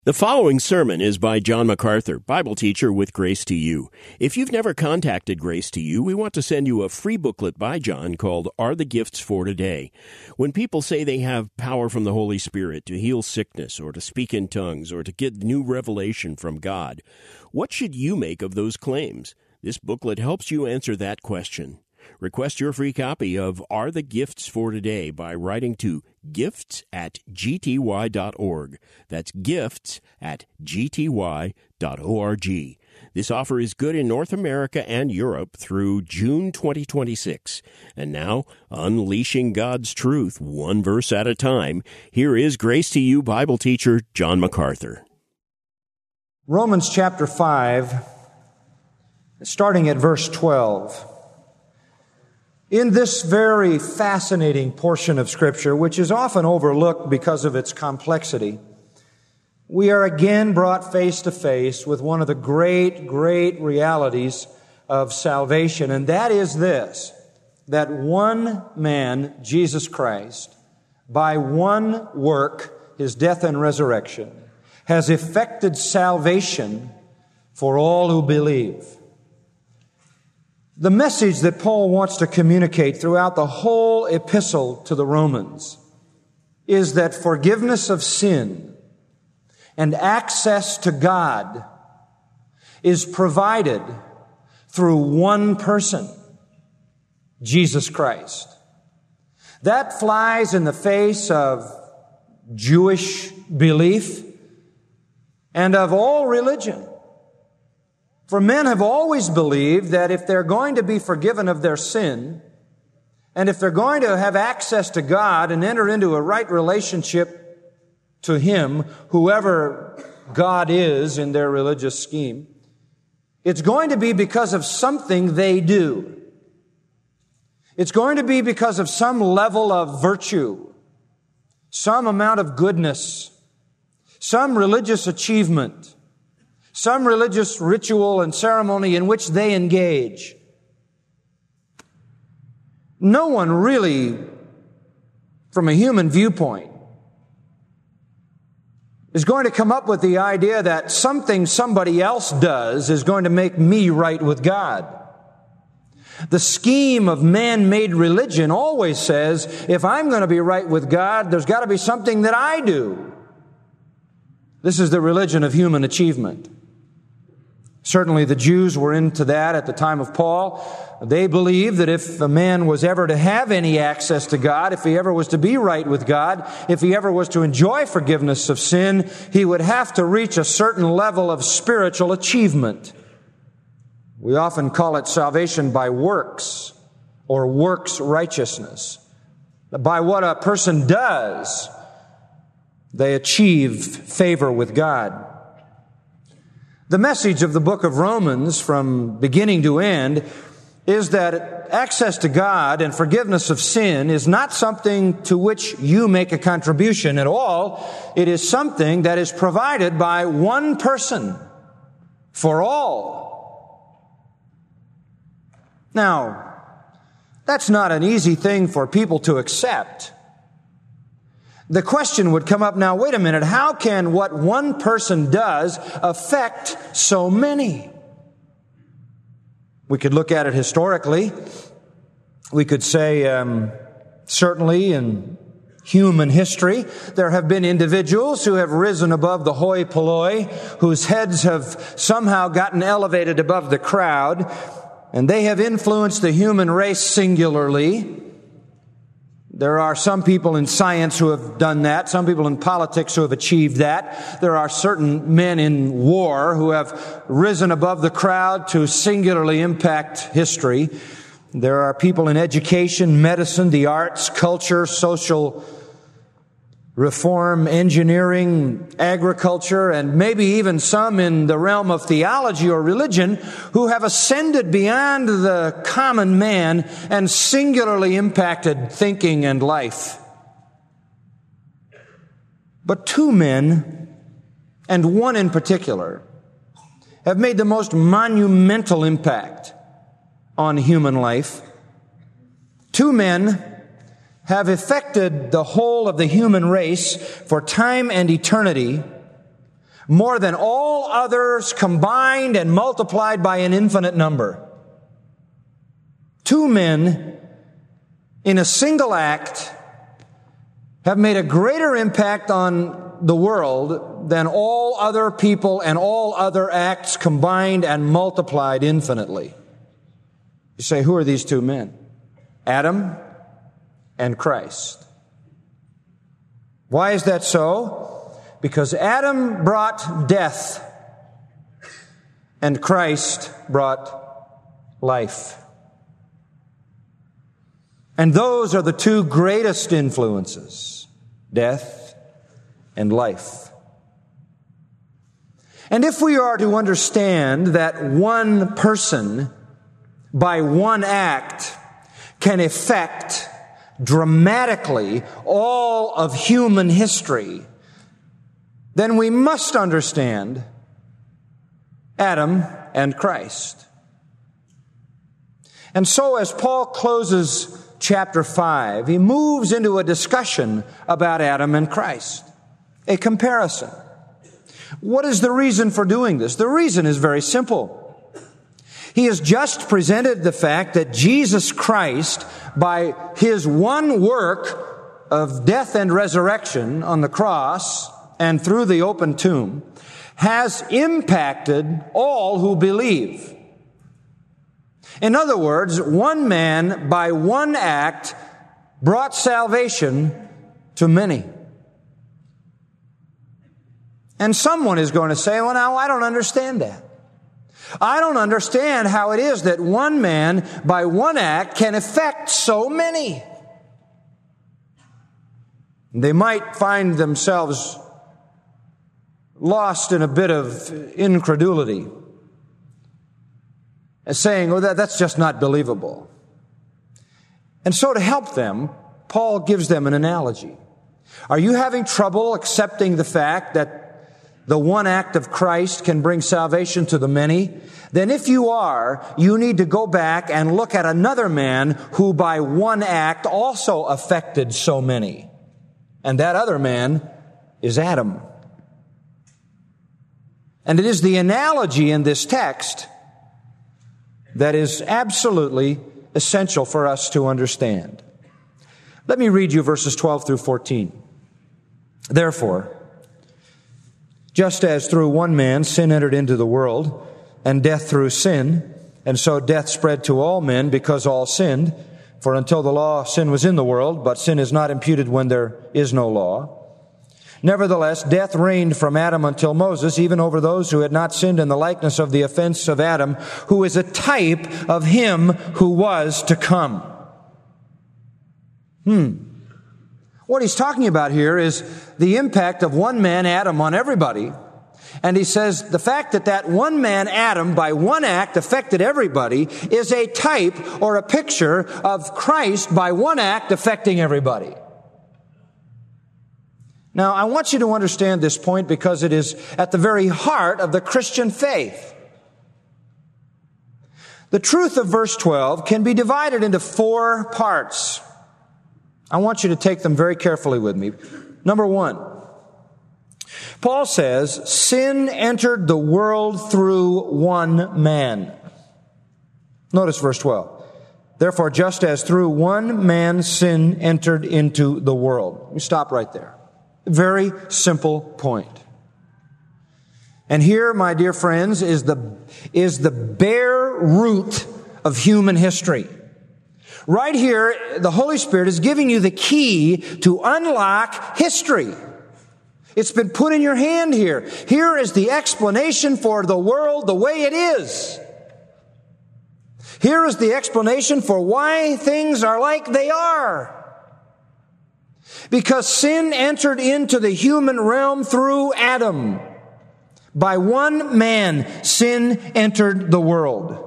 The following sermon is by John MacArthur, Bible teacher with Grace to You. If you've never contacted Grace to You, we want to send you a free booklet by John called Are the Gifts for Today? When people say they have power from the Holy Spirit to heal sickness or to speak in tongues or to get new revelation from God, what should you make of those claims? This booklet helps you answer that question. Request your free copy of Are the Gifts for Today by writing to gifts@gty.org. That's gifts@gty.org. This offer is good in North America and Europe through June 2026. And now, unleashing God's truth one verse at a time, here is Grace to You Bible teacher John MacArthur. Romans chapter 5, starting at verse 12. In this very fascinating portion of Scripture, which is often overlooked because of its complexity, we are again brought face to face with one of the great realities of salvation, and that is this, that one man, Jesus Christ, by one work, His death and resurrection, has effected salvation for all who believe. The message that Paul wants to communicate throughout the whole epistle to the Romans is that forgiveness of sin and access to God is provided through one person, Jesus Christ. That flies in the face of Jewish belief and of all religion. For men have always believed that if they're going to be forgiven of their sin, and if they're going to have access to God and enter into a right relationship to Him, whoever God is in their religious scheme, it's going to be because of something they do. It's going to be because of some level of virtue, some amount of goodness, some religious achievement, some religious ritual and ceremony in which they engage. No one really, from a human viewpoint, is going to come up with the idea that something somebody else does is going to make me right with God. The scheme of man-made religion always says, if I'm going to be right with God, there's got to be something that I do. This is the religion of human achievement. Certainly the Jews were into that at the time of Paul. They believed that if a man was ever to have any access to God, if he ever was to be right with God, if he ever was to enjoy forgiveness of sin, he would have to reach a certain level of spiritual achievement. We often call it salvation by works or works righteousness. By what a person does, they achieve favor with God. The message of the book of Romans from beginning to end is that access to God and forgiveness of sin is not something to which you make a contribution at all. It is something that is provided by one person for all. Now, that's not an easy thing for people to accept. The question would come up now, wait a minute, how can what one person does affect so many? We could look at it historically. We could say, certainly in human history, there have been individuals who have risen above the hoi polloi, whose heads have somehow gotten elevated above the crowd, and they have influenced the human race singularly. There are some people in science who have done that, some people in politics who have achieved that. There are certain men in war who have risen above the crowd to singularly impact history. There are people in education, medicine, the arts, culture, social reform, engineering, agriculture, and maybe even some in the realm of theology or religion who have ascended beyond the common man and singularly impacted thinking and life. But two men, and one in particular, have made the most monumental impact on human life. Two men have affected the whole of the human race for time and eternity more than all others combined and multiplied by an infinite number. Two men in a single act have made a greater impact on the world than all other people and all other acts combined and multiplied infinitely. You say, who are these two men? Adam and Christ. Why is that so? Because Adam brought death and Christ brought life. And those are the two greatest influences, death and life. And if we are to understand that one person, by one act, can affect dramatically all of human history, then we must understand Adam and Christ. And so as Paul closes chapter 5, he moves into a discussion about Adam and Christ, a comparison. What is the reason for doing this? The reason is very simple. He has just presented the fact that Jesus Christ, by His one work of death and resurrection on the cross and through the open tomb, has impacted all who believe. In other words, one man, by one act, brought salvation to many. And someone is going to say, well, now, I don't understand that. I don't understand how it is that one man, by one act, can affect so many. They might find themselves lost in a bit of incredulity, saying, oh, that's just not believable. And so to help them, Paul gives them an analogy. Are you having trouble accepting the fact that the one act of Christ can bring salvation to the many? Then if you are, you need to go back and look at another man who by one act also affected so many. And that other man is Adam. And it is the analogy in this text that is absolutely essential for us to understand. Let me read you verses 12 through 14. Therefore, just as through one man sin entered into the world, and death through sin, and so death spread to all men because all sinned. For until the law, sin was in the world, but sin is not imputed when there is no law. Nevertheless, death reigned from Adam until Moses, even over those who had not sinned in the likeness of the offense of Adam, who is a type of him who was to come. What he's talking about here is the impact of one man, Adam, on everybody. And he says the fact that one man, Adam, by one act affected everybody is a type or a picture of Christ by one act affecting everybody. Now, I want you to understand this point because it is at the very heart of the Christian faith. The truth of verse 12 can be divided into 4 parts. I want you to take them very carefully with me. Number 1, Paul says, sin entered the world through one man. Notice verse 12. Therefore, just as through one man sin entered into the world. We stop right there. Very simple point. And here, my dear friends, is the bare root of human history. Right here, the Holy Spirit is giving you the key to unlock history. It's been put in your hand here. Here is the explanation for the world the way it is. Here is the explanation for why things are like they are. Because sin entered into the human realm through Adam. By one man, sin entered the world.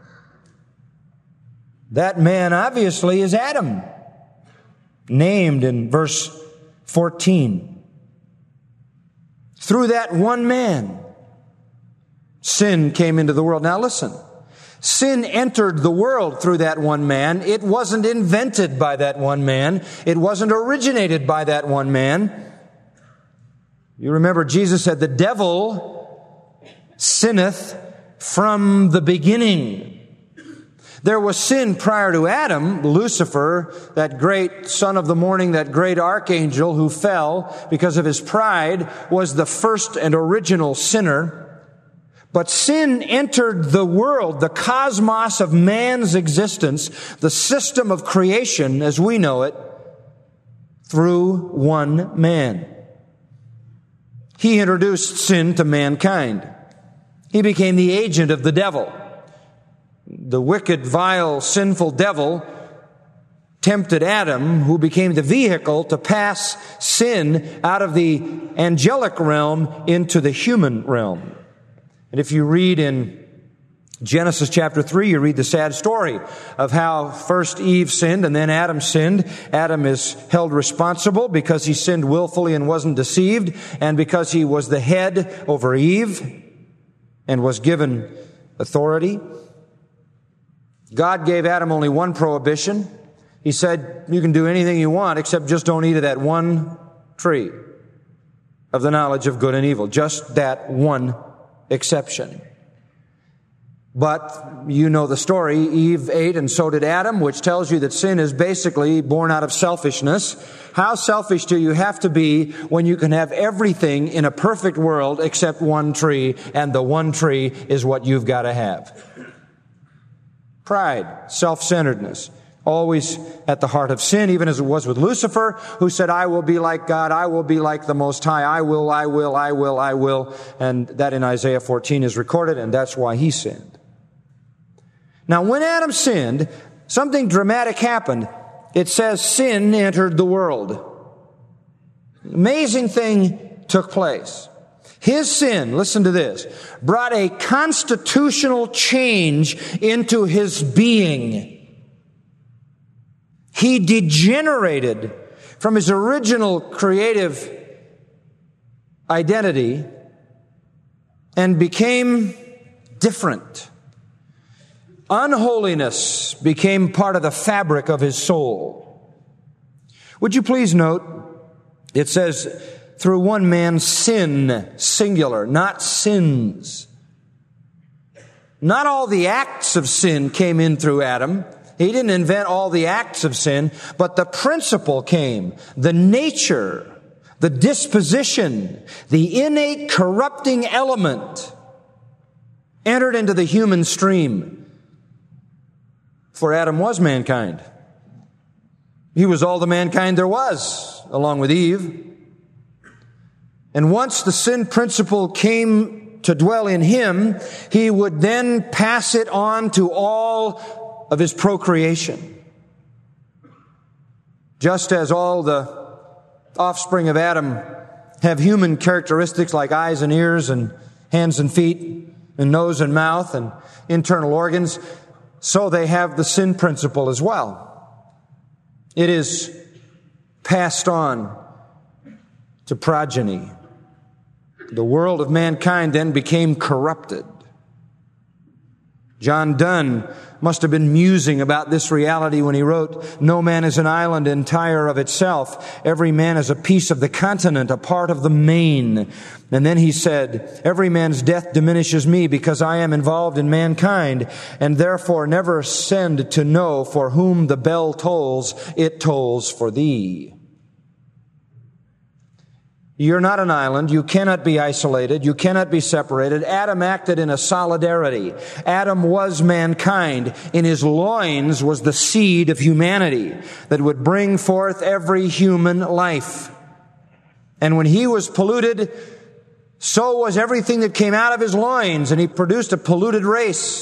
That man obviously is Adam, named in verse 14. Through that one man, sin came into the world. Now listen, sin entered the world through that one man. It wasn't invented by that one man. It wasn't originated by that one man. You remember Jesus said, the devil sinneth from the beginning. There was sin prior to Adam. Lucifer, that great son of the morning, that great archangel who fell because of his pride, was the first and original sinner. But sin entered the world, the cosmos of man's existence, the system of creation as we know it, through one man. He introduced sin to mankind. He became the agent of the devil. The wicked, vile, sinful devil tempted Adam, who became the vehicle to pass sin out of the angelic realm into the human realm. And if you read in Genesis chapter 3, you read the sad story of how first Eve sinned and then Adam sinned. Adam is held responsible because he sinned willfully and wasn't deceived, and because he was the head over Eve and was given authority. God gave Adam only one prohibition. He said, you can do anything you want except just don't eat of that one tree of the knowledge of good and evil. Just that one exception. But you know the story. Eve ate and so did Adam, which tells you that sin is basically born out of selfishness. How selfish do you have to be when you can have everything in a perfect world except one tree, and the one tree is what you've got to have? Pride, self-centeredness, always at the heart of sin, even as it was with Lucifer, who said, I will be like God, I will be like the Most High, I will. And that in Isaiah 14 is recorded, and that's why he sinned. Now, when Adam sinned, something dramatic happened. It says sin entered the world. Amazing thing took place. His sin, listen to this, brought a constitutional change into his being. He degenerated from his original creative identity and became different. Unholiness became part of the fabric of his soul. Would you please note, it says, through one man, sin, singular, not sins. Not all the acts of sin came in through Adam. He didn't invent all the acts of sin, but the principle came, the nature, the disposition, the innate corrupting element entered into the human stream. For Adam was mankind. He was all the mankind there was, along with Eve. And once the sin principle came to dwell in him, he would then pass it on to all of his procreation. Just as all the offspring of Adam have human characteristics like eyes and ears and hands and feet and nose and mouth and internal organs, so they have the sin principle as well. It is passed on to progeny. The world of mankind then became corrupted. John Donne must have been musing about this reality when he wrote, no man is an island entire of itself. Every man is a piece of the continent, a part of the main. And then he said, every man's death diminishes me because I am involved in mankind, and therefore never send to know for whom the bell tolls, it tolls for thee. You're not an island. You cannot be isolated. You cannot be separated. Adam acted in a solidarity. Adam was mankind. In his loins was the seed of humanity that would bring forth every human life. And when he was polluted, so was everything that came out of his loins, and he produced a polluted race.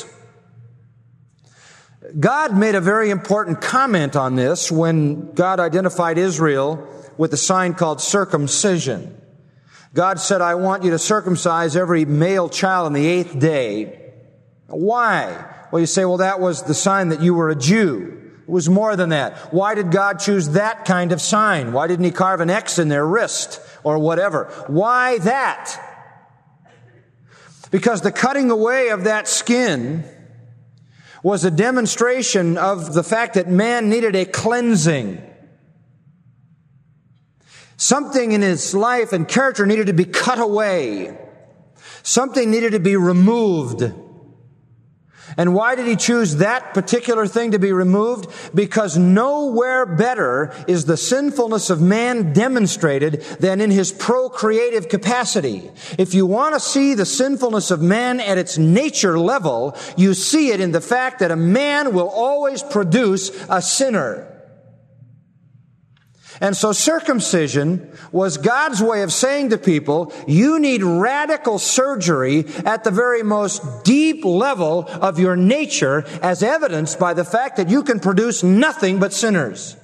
God made a very important comment on this when God identified Israel with a sign called circumcision. God said, I want you to circumcise every male child on the 8th day. Why? Well, you say, well, that was the sign that you were a Jew. It was more than that. Why did God choose that kind of sign? Why didn't he carve an X in their wrist or whatever? Why that? Because the cutting away of that skin was a demonstration of the fact that man needed a cleansing. Something in his life and character needed to be cut away. Something needed to be removed. And why did he choose that particular thing to be removed? Because nowhere better is the sinfulness of man demonstrated than in his procreative capacity. If you want to see the sinfulness of man at its nature level, you see it in the fact that a man will always produce a sinner. And so circumcision was God's way of saying to people, you need radical surgery at the very most deep level of your nature, as evidenced by the fact that you can produce nothing but sinners.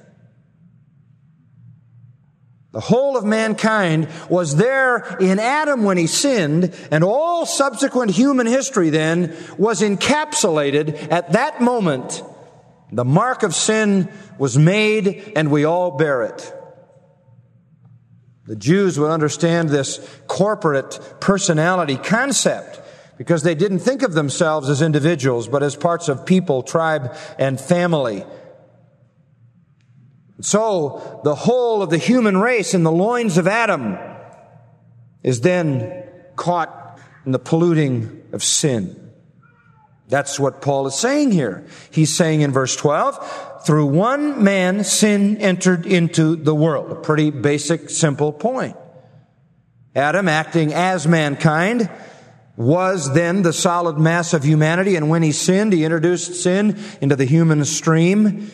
The whole of mankind was there in Adam when he sinned, and all subsequent human history then was encapsulated at that moment. The mark of sin was made, and we all bear it. The Jews would understand this corporate personality concept because they didn't think of themselves as individuals, but as parts of people, tribe, and family. So, the whole of the human race in the loins of Adam is then caught in the polluting of sin. That's what Paul is saying here. He's saying in verse 12, through one man sin entered into the world. A pretty basic, simple point. Adam, acting as mankind, was then the solid mass of humanity, and when he sinned, he introduced sin into the human stream.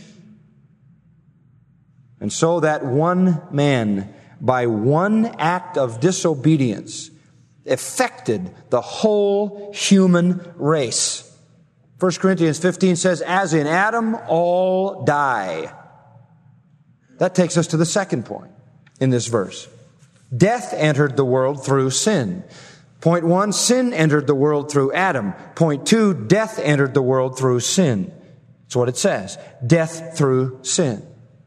And so that one man, by one act of disobedience, affected the whole human race. 1 Corinthians 15 says, as in Adam, all die. That takes us to the second point in this verse. Death entered the world through sin. Point 1, sin entered the world through Adam. Point 2, death entered the world through sin. That's what it says. Death through sin.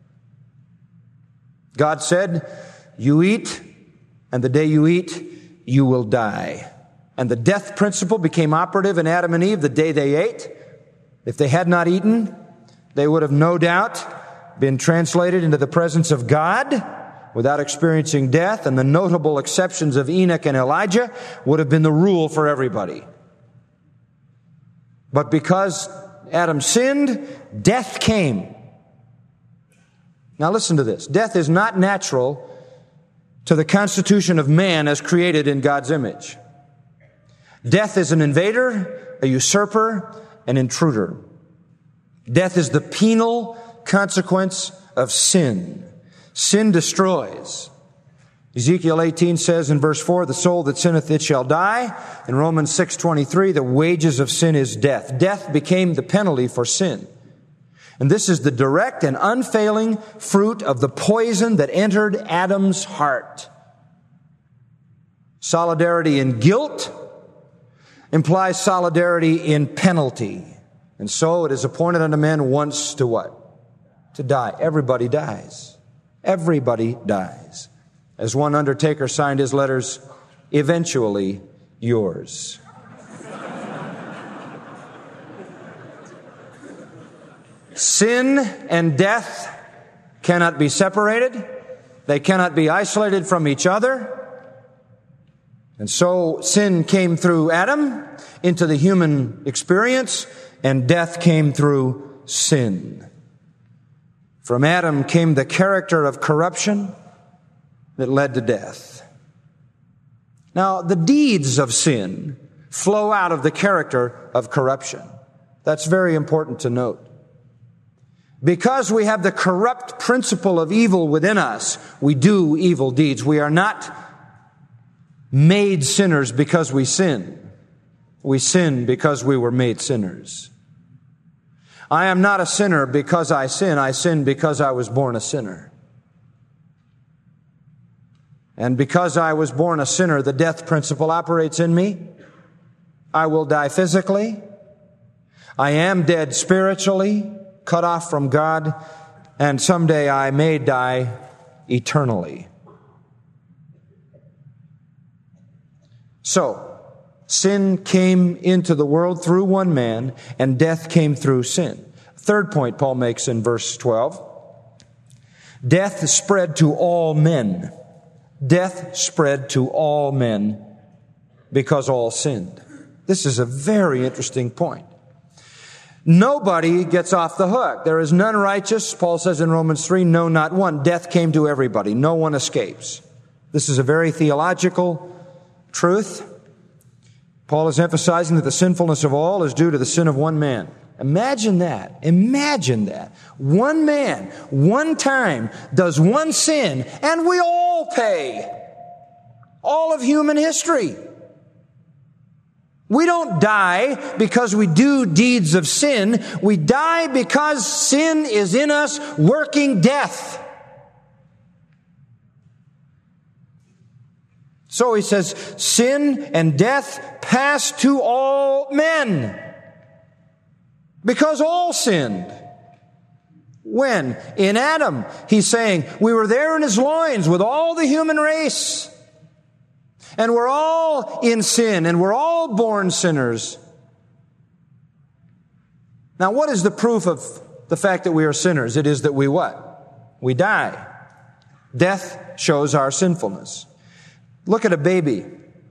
God said, you eat, and the day you eat, you will die. And the death principle became operative in Adam and Eve the day they ate. If they had not eaten, they would have no doubt been translated into the presence of God without experiencing death, and the notable exceptions of Enoch and Elijah would have been the rule for everybody. But because Adam sinned, death came. Now listen to this. Death is not natural to the constitution of man as created in God's image. Death is an invader, a usurper, an intruder. Death is the penal consequence of sin. Sin destroys. Ezekiel 18 says in verse 4, the soul that sinneth, it shall die. In Romans 6:23, the wages of sin is death. Death became the penalty for sin. And this is the direct and unfailing fruit of the poison that entered Adam's heart. Solidarity in guilt implies solidarity in penalty. And so it is appointed unto men once to what? To die. Everybody dies. Everybody dies. As one undertaker signed his letters, eventually yours. Sin and death cannot be separated. They cannot be isolated from each other. And so sin came through Adam into the human experience, and death came through sin. From Adam came the character of corruption that led to death. Now, the deeds of sin flow out of the character of corruption. That's very important to note. Because we have the corrupt principle of evil within us, we do evil deeds. We are not made sinners because we sin. We sin because we were made sinners. I am not a sinner because I sin. I sin because I was born a sinner. And because I was born a sinner, the death principle operates in me. I will die physically. I am dead spiritually, cut off from God, and someday I may die eternally. So, sin came into the world through one man, and death came through sin. Third point Paul makes in verse 12. Death is spread to all men. death spread to all men because all sinned. This is a very interesting point. Nobody gets off the hook. There is none righteous. Paul says in Romans 3, no, not one. Death came to everybody. No one escapes. This is a very theological truth. Paul is emphasizing that the sinfulness of all is due to the sin of one man. Imagine that. Imagine that. One man, one time, does one sin, and we all pay. All of human history. We don't die because we do deeds of sin. We die because sin is in us working death. So he says, sin and death passed to all men because all sinned. When? In Adam. He's saying, we were there in his loins with all the human race. And we're all in sin, and we're all born sinners. Now, what is the proof of the fact that we are sinners? It is that we what? We die. Death shows our sinfulness. Look at a baby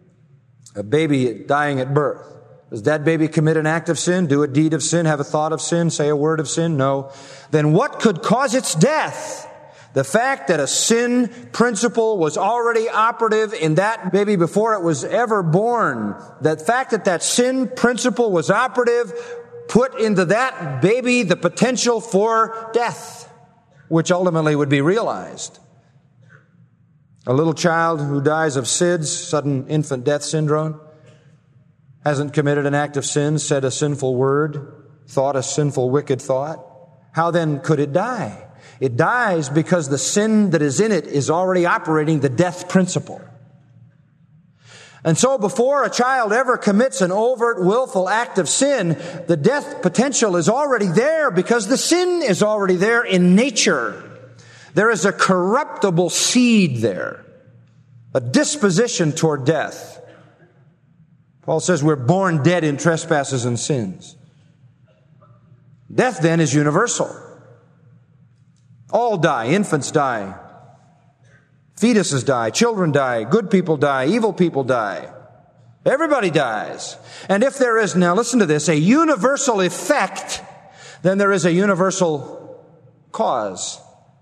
dying at birth. Does that baby commit an act of sin, do a deed of sin, have a thought of sin, say a word of sin? No. Then what could cause its death? The fact that a sin principle was already operative in that baby before it was ever born. The fact that that sin principle was operative put into that baby the potential for death, which ultimately would be realized. A little child who dies of SIDS, sudden infant death syndrome, hasn't committed an act of sin, said a sinful word, thought a sinful, wicked thought. How then could it die? It dies because the sin that is in it is already operating the death principle. And so before a child ever commits an overt, willful act of sin, the death potential is already there because the sin is already there in nature. There is a corruptible seed there, a disposition toward death. Paul says we're born dead in trespasses and sins. Death then is universal. All die. Infants die. Fetuses die. Children die. Good people die. Evil people die. Everybody dies. And if there is, now listen to this, a universal effect, then there is a universal cause.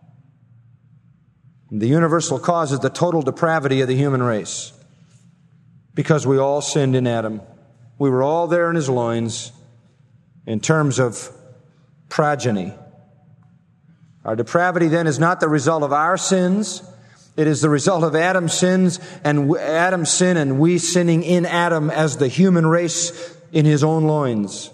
The universal cause is the total depravity of the human race. Because we all sinned in Adam. We were all there in his loins in terms of progeny. Our depravity then is not the result of our sins. It is the result of Adam's sins and Adam's sin and we sinning in Adam as the human race in his own loins.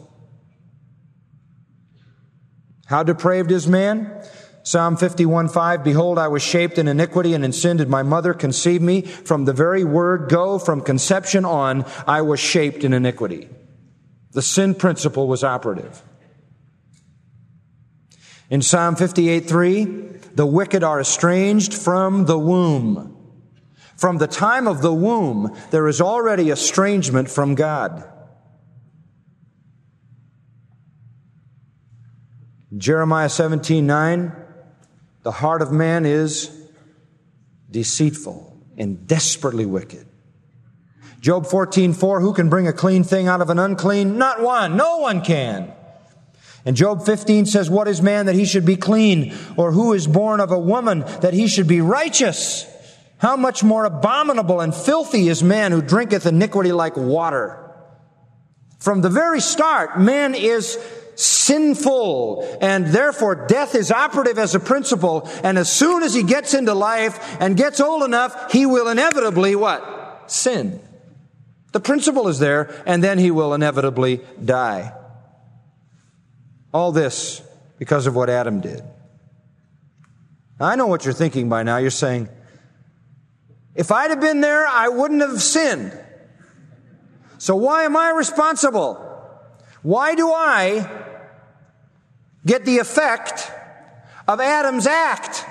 How depraved is man? Psalm 51:5, behold, I was shaped in iniquity, and in sin did my mother conceive me. From the very word go, from conception on, I was shaped in iniquity. The sin principle was operative. In Psalm 58:3, the wicked are estranged from the womb. From the time of the womb, there is already estrangement from God. Jeremiah 17:9, the heart of man is deceitful and desperately wicked. Job 14:4, who can bring a clean thing out of an unclean? Not one. No one can. And Job 15 says, what is man that he should be clean? Or who is born of a woman that he should be righteous? How much more abominable and filthy is man who drinketh iniquity like water? From the very start, man is sinful, and therefore death is operative as a principle, and as soon as he gets into life and gets old enough, he will inevitably what? Sin. The principle is there, and then he will inevitably die. All this because of what Adam did. Now, I know what you're thinking by now. You're saying, if I'd have been there, I wouldn't have sinned. So why am I responsible? Why do I get the effect of Adam's act?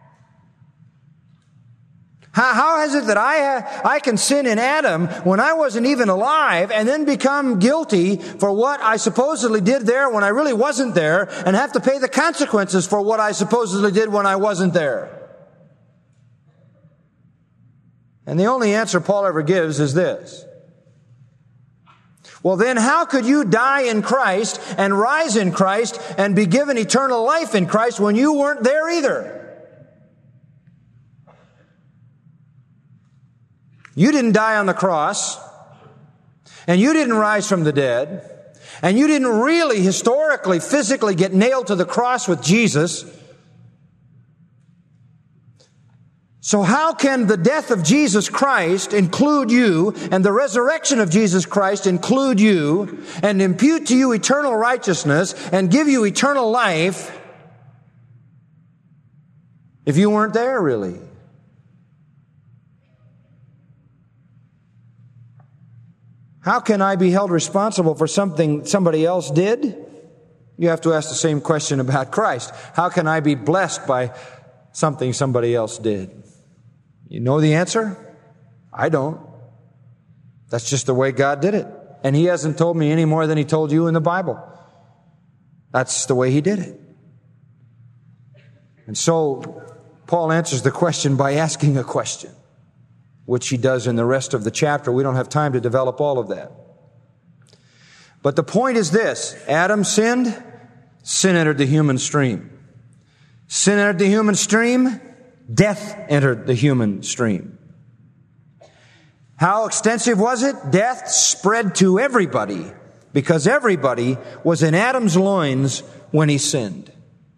How is it that I can sin in Adam when I wasn't even alive and then become guilty for what I supposedly did there when I really wasn't there and have to pay the consequences for what I supposedly did when I wasn't there? And the only answer Paul ever gives is this. Well, then how could you die in Christ and rise in Christ and be given eternal life in Christ when you weren't there either? You didn't die on the cross, and you didn't rise from the dead, and you didn't really, historically, physically get nailed to the cross with Jesus. So how can the death of Jesus Christ include you and the resurrection of Jesus Christ include you and impute to you eternal righteousness and give you eternal life if you weren't there really? How can I be held responsible for something somebody else did? You have to ask the same question about Christ. How can I be blessed by something somebody else did? You know the answer? I don't. That's just the way God did it. And He hasn't told me any more than He told you in the Bible. That's the way He did it. And so, Paul answers the question by asking a question, which he does in the rest of the chapter. We don't have time to develop all of that. But the point is this: Adam sinned, sin entered the human stream. Sin entered the human stream, death entered the human stream. How extensive was it? Death spread to everybody, because everybody was in Adam's loins when he sinned.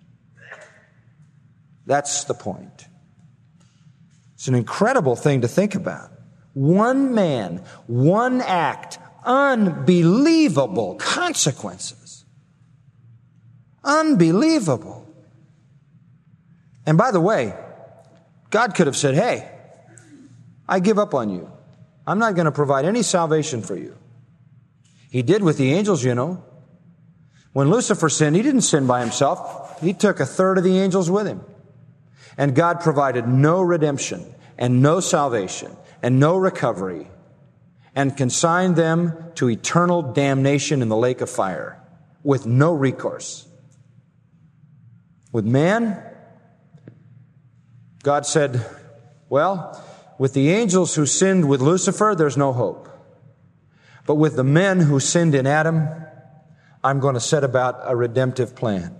That's the point. It's an incredible thing to think about. One man, one act, unbelievable consequences. Unbelievable. And by the way, God could have said, hey, I give up on you. I'm not going to provide any salvation for you. He did with the angels, you know. When Lucifer sinned, he didn't sin by himself. He took a third of the angels with him. And God provided no redemption and no salvation and no recovery and consigned them to eternal damnation in the lake of fire with no recourse. With man, God said, well, with the angels who sinned with Lucifer, there's no hope. But with the men who sinned in Adam, I'm going to set about a redemptive plan.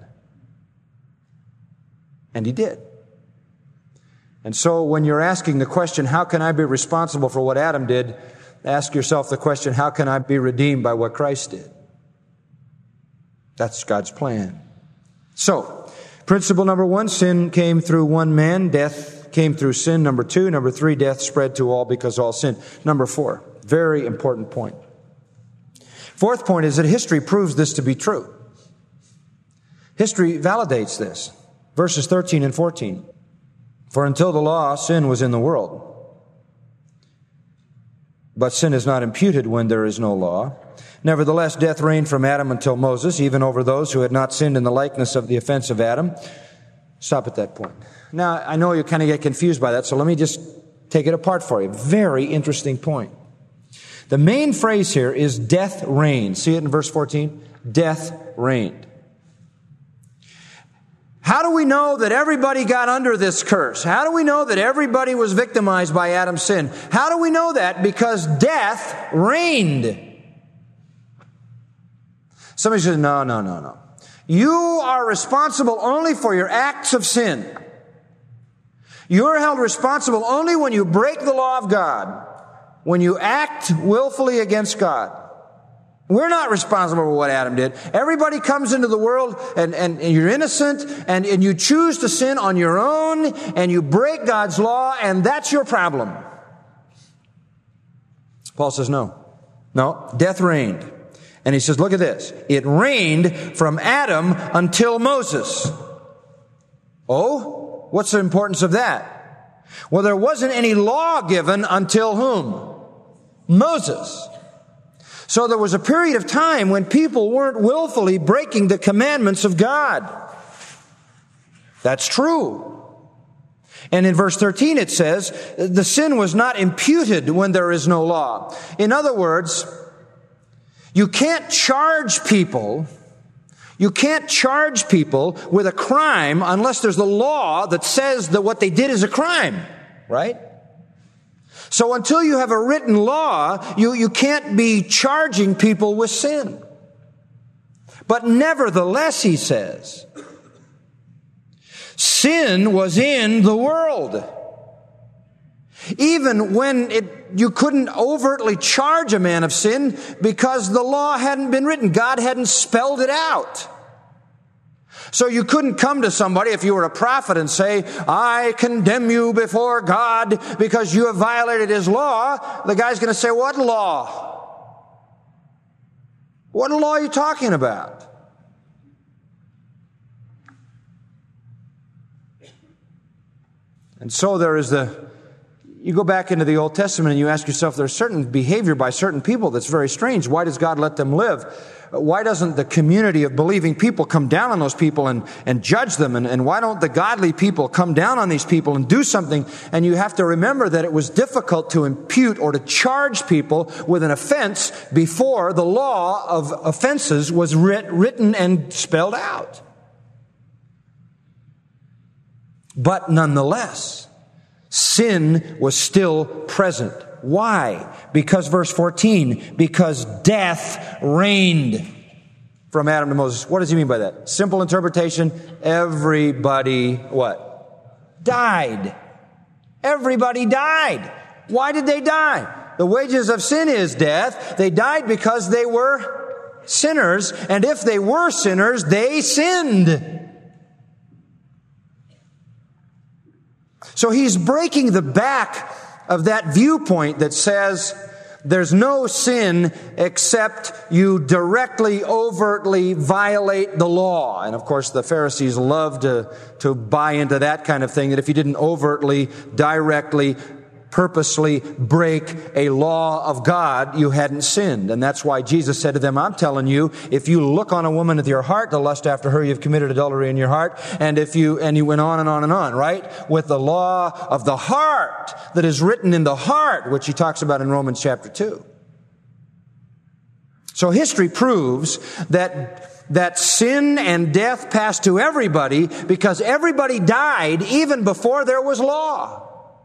And He did. And so when you're asking the question, how can I be responsible for what Adam did? Ask yourself the question, how can I be redeemed by what Christ did? That's God's plan. So, principle number one, sin came through one man, death came through sin. Number two. Number three, death spread to all because all sinned. Number four, very important point. Fourth point is that history proves this to be true. History validates this. Verses 13 and 14. For until the law, sin was in the world. But sin is not imputed when there is no law. Nevertheless, death reigned from Adam until Moses, even over those who had not sinned in the likeness of the offense of Adam. Stop at that point. Now, I know you kind of get confused by that, so let me just take it apart for you. Very interesting point. The main phrase here is death reigned. See it in verse 14? Death reigned. How do we know that everybody got under this curse? How do we know that everybody was victimized by Adam's sin? How do we know that? Because death reigned. Somebody says, no. You are responsible only for your acts of sin. You're held responsible only when you break the law of God, when you act willfully against God. We're not responsible for what Adam did. Everybody comes into the world and you're innocent and you choose to sin on your own and you break God's law, and that's your problem. Paul says no, death reigned. And he says, look at this. It reigned from Adam until Moses. Oh, what's the importance of that? Well, there wasn't any law given until whom? Moses. So there was a period of time when people weren't willfully breaking the commandments of God. That's true. And in verse 13 it says, the sin was not imputed when there is no law. In other words, you can't charge people with a crime unless there's the law that says that what they did is a crime, right? So until you have a written law, you can't be charging people with sin. But nevertheless, he says, sin was in the world. Even when you couldn't overtly charge a man of sin because the law hadn't been written. God hadn't spelled it out. So you couldn't come to somebody if you were a prophet and say, I condemn you before God because you have violated His law. The guy's going to say, what law? What law are you talking about? And so there is you go back into the Old Testament and you ask yourself, there's certain behavior by certain people that's very strange. Why does God let them live? Why doesn't the community of believing people come down on those people and judge them? And why don't the godly people come down on these people and do something? And you have to remember that it was difficult to impute or to charge people with an offense before the law of offenses was written and spelled out. But nonetheless, sin was still present. Why? Because verse 14, because death reigned from Adam to Moses. What does he mean by that? Simple interpretation, everybody, what? Died. Everybody died. Why did they die? The wages of sin is death. They died because they were sinners, and if they were sinners, they sinned. So he's breaking the back of that viewpoint that says there's no sin except you directly, overtly violate the law. And of course the Pharisees loved to buy into that kind of thing, that if you didn't overtly, directly, purposely break a law of God, you hadn't sinned. And that's why Jesus said to them, I'm telling you, if you look on a woman with your heart to lust after her, you've committed adultery in your heart. And he went on and on and on, right? With the law of the heart that is written in the heart, which he talks about in Romans chapter 2. So history proves that sin and death passed to everybody because everybody died even before there was law.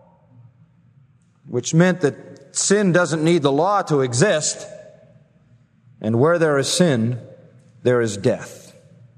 Which meant that sin doesn't need the law to exist. And where there is sin, there is death.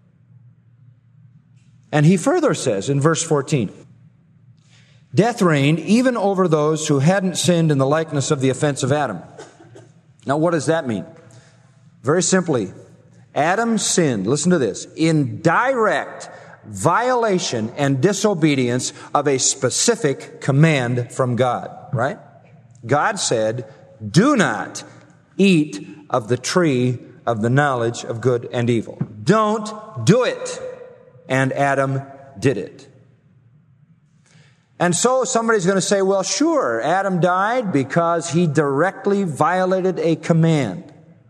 And he further says in verse 14, death reigned even over those who hadn't sinned in the likeness of the offense of Adam. Now what does that mean? Very simply, Adam sinned, listen to this, in direct violation and disobedience of a specific command from God, right? God said, do not eat of the tree of the knowledge of good and evil. Don't do it. And Adam did it. And so somebody's going to say, well, sure, Adam died because he directly violated a command.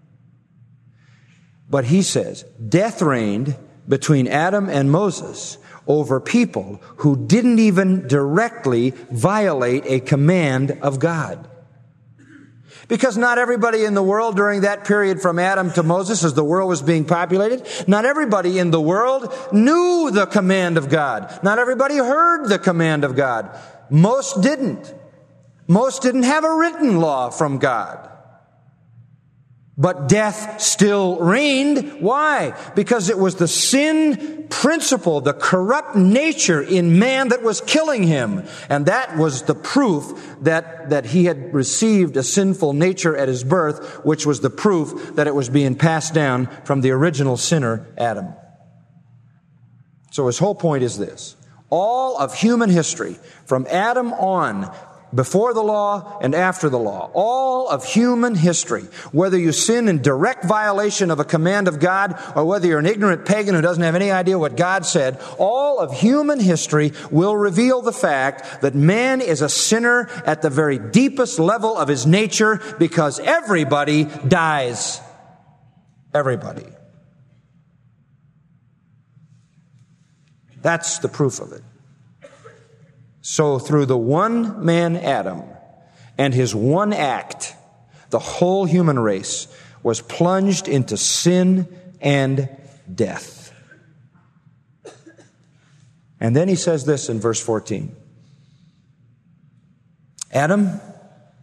But he says, death reigned between Adam and Moses over people who didn't even directly violate a command of God. Because not everybody in the world during that period from Adam to Moses, as the world was being populated, not everybody in the world knew the command of God. Not everybody heard the command of God. Most didn't. Most didn't have a written law from God. But death still reigned. Why? Because it was the sin principle, the corrupt nature in man that was killing him. And that was the proof that he had received a sinful nature at his birth, which was the proof that it was being passed down from the original sinner, Adam. So his whole point is this. All of human history, from Adam on, before the law and after the law, all of human history, whether you sin in direct violation of a command of God or whether you're an ignorant pagan who doesn't have any idea what God said, all of human history will reveal the fact that man is a sinner at the very deepest level of his nature because everybody dies. Everybody. That's the proof of it. So through the one man Adam and his one act, the whole human race was plunged into sin and death. And then he says this in verse 14. Adam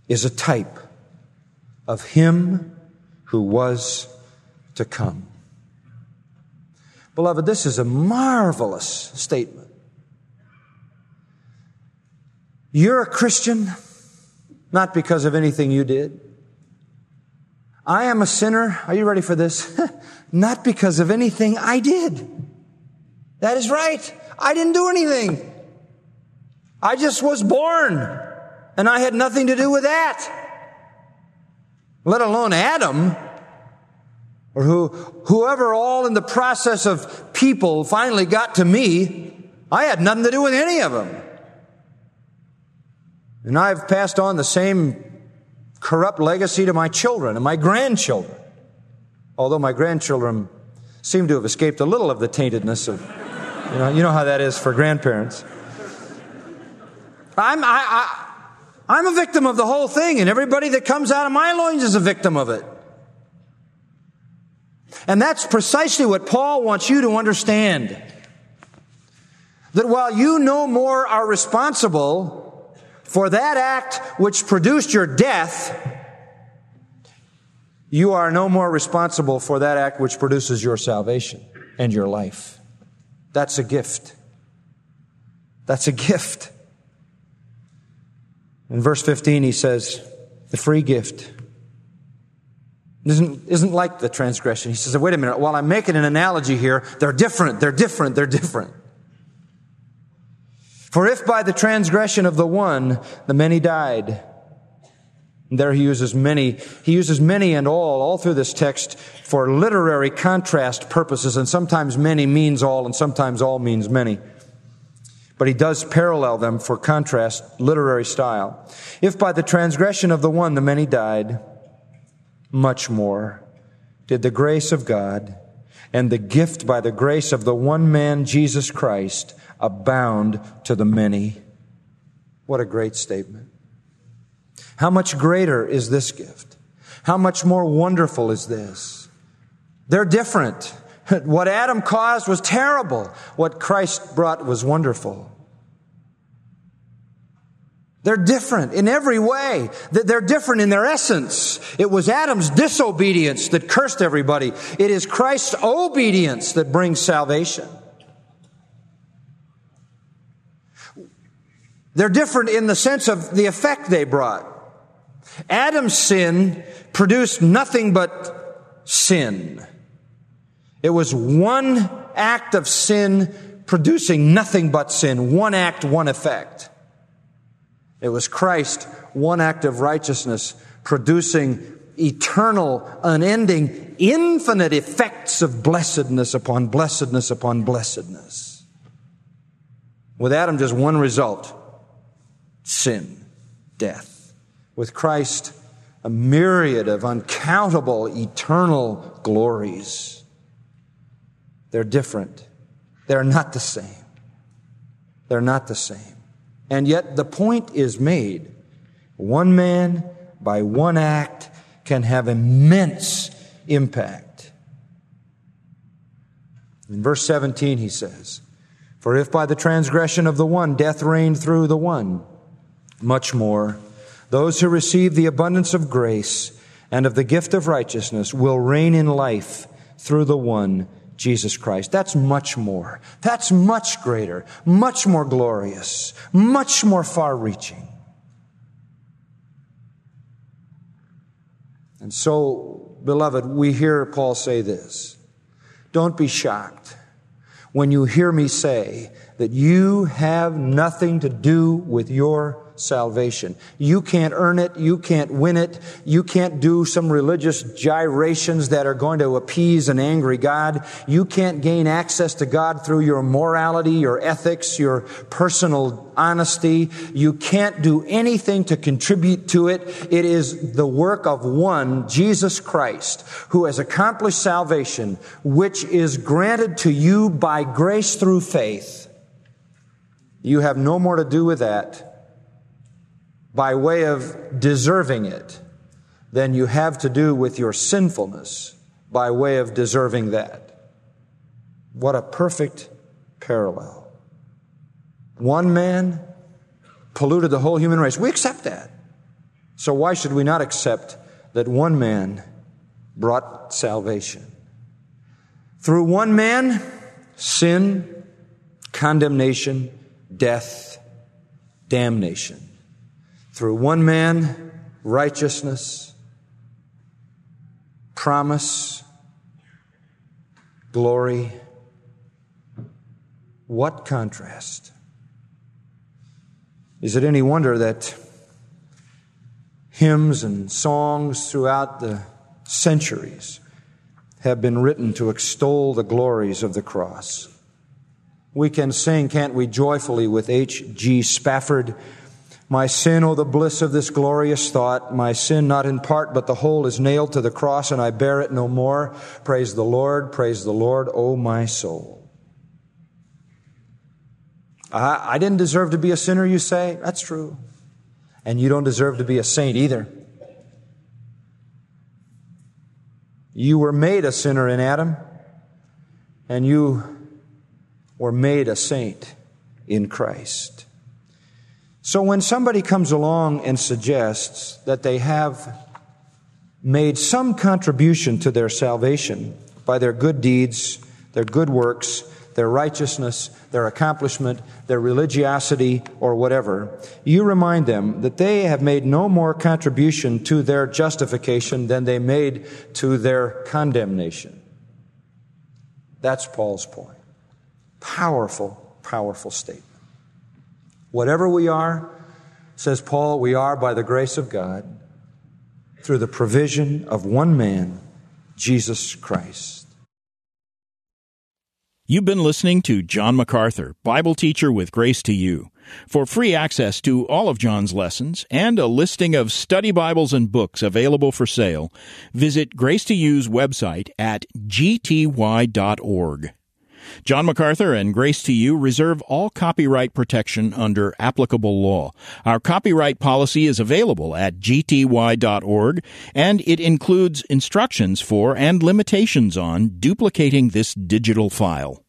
is a type of Him who was to come. Beloved, this is a marvelous statement. You're a Christian not because of anything you did. I am a sinner, are you ready for this? Not because of anything I did. That is right. I didn't do anything. I just was born, and I had nothing to do with that. Let alone Adam, or whoever all in the process of people finally got to me. I had nothing to do with any of them. And I've passed on the same corrupt legacy to my children and my grandchildren. Although my grandchildren seem to have escaped a little of the taintedness of, you know how that is for grandparents. I'm a victim of the whole thing, and everybody that comes out of my loins is a victim of it. And that's precisely what Paul wants you to understand. That while you no more are responsible for that act which produced your death, you are no more responsible for that act which produces your salvation and your life. That's a gift. That's a gift. In verse 15 he says, the free gift isn't like the transgression. He says, wait a minute, while I'm making an analogy here, they're different. For if by the transgression of the one, the many died. And there he uses many and all through this text for literary contrast purposes, and sometimes many means all, and sometimes all means many. But he does parallel them for contrast, literary style. If by the transgression of the one, the many died, much more did the grace of God and the gift by the grace of the one man, Jesus Christ, abound to the many. What a great statement. How much greater is this gift? How much more wonderful is this? They're different. What Adam caused was terrible. What Christ brought was wonderful. They're different in every way. They're different in their essence. It was Adam's disobedience that cursed everybody. It is Christ's obedience that brings salvation. They're different in the sense of the effect they brought. Adam's sin produced nothing but sin. It was one act of sin producing nothing but sin. One act, one effect. It was Christ, one act of righteousness, producing eternal, unending, infinite effects of blessedness upon blessedness upon blessedness. With Adam, just one result: sin, death. With Christ, a myriad of uncountable eternal glories. They're different. They're not the same. They're not the same. And yet the point is made. One man, by one act, can have immense impact. In verse 17 he says, for if by the transgression of the one death reigned through the one, much more those who receive the abundance of grace and of the gift of righteousness will reign in life through the one, Jesus Christ. That's much more. That's much greater, much more glorious, much more far-reaching. And so, beloved, we hear Paul say this. Don't be shocked when you hear me say that you have nothing to do with your salvation. You can't earn it. You can't win it. You can't do some religious gyrations that are going to appease an angry God. You can't gain access to God through your morality, your ethics, your personal honesty. You can't do anything to contribute to it. It is the work of one, Jesus Christ, who has accomplished salvation, which is granted to you by grace through faith. You have no more to do with that by way of deserving it than you have to do with your sinfulness by way of deserving that. What a perfect parallel. One man polluted the whole human race. We accept that. So why should we not accept that one man brought salvation? Through one man, sin, condemnation, death, damnation. Through one man, righteousness, promise, glory. What contrast? Is it any wonder that hymns and songs throughout the centuries have been written to extol the glories of the cross? We can sing, can't we, joyfully with H.G. Spafford, "My sin, oh, the bliss of this glorious thought, my sin not in part but the whole is nailed to the cross, and I bear it no more. Praise the Lord, oh my soul." I didn't deserve to be a sinner, you say? That's true. And you don't deserve to be a saint either. You were made a sinner in Adam, and you were made a saint in Christ. So when somebody comes along and suggests that they have made some contribution to their salvation by their good deeds, their good works, their righteousness, their accomplishment, their religiosity, or whatever, you remind them that they have made no more contribution to their justification than they made to their condemnation. That's Paul's point. Powerful, powerful statement. Whatever we are, says Paul, we are by the grace of God through the provision of one man, Jesus Christ. You've been listening to John MacArthur, Bible teacher with Grace to You. For free access to all of John's lessons and a listing of study Bibles and books available for sale, visit Grace to You's website at gty.org. John MacArthur and Grace to You reserve all copyright protection under applicable law. Our copyright policy is available at gty.org, and it includes instructions for and limitations on duplicating this digital file.